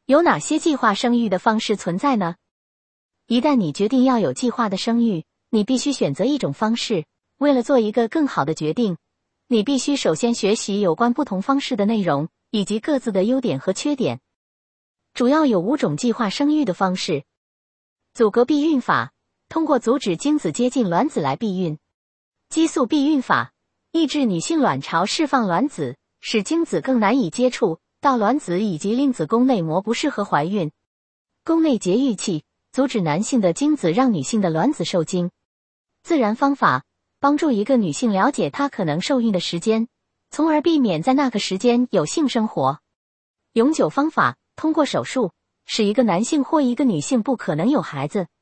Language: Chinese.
有哪些计划生育的方式存在呢？一旦你决定要有计划的生育，你必须选择一种方式。为了做一个更好的决定，你必须首先学习有关不同方式的内容，以及各自的优点和缺点。主要有5种计划生育的方式。阻隔避孕法，通过阻止精子接近卵子来避孕。激素避孕法，抑制女性卵巢释放卵子，使精子更难以接触到卵子以及令子宫内膜，不适合怀孕。宫内节育器，阻止男性的精子让女性的卵子受精。自然方法，帮助一个女性了解她可能受孕的时间，从而避免在那个时间有性生活。永久方法，通过手术，使一个男性或一个女性不可能有孩子。